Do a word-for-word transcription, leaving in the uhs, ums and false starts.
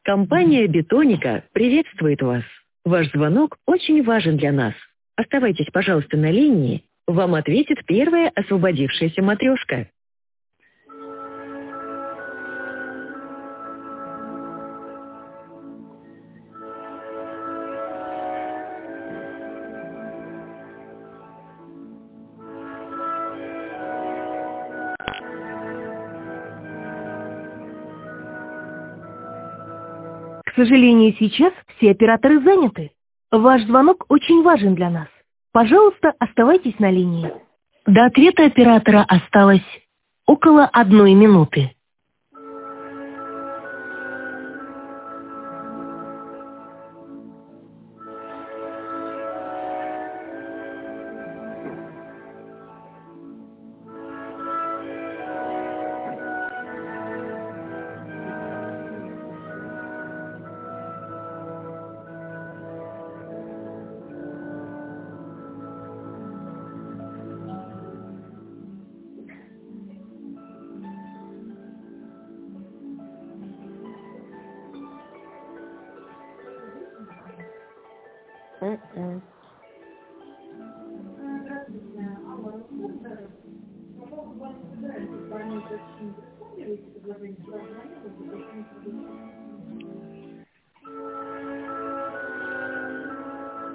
Компания «Бетоника» приветствует вас. Ваш звонок очень важен для нас. Оставайтесь, пожалуйста, на линии. Вам ответит первая освободившаяся матрешка. К сожалению, сейчас все операторы заняты. Ваш звонок очень важен для нас. Пожалуйста, оставайтесь на линии. До ответа оператора осталось около одной минуты. Mm-mm.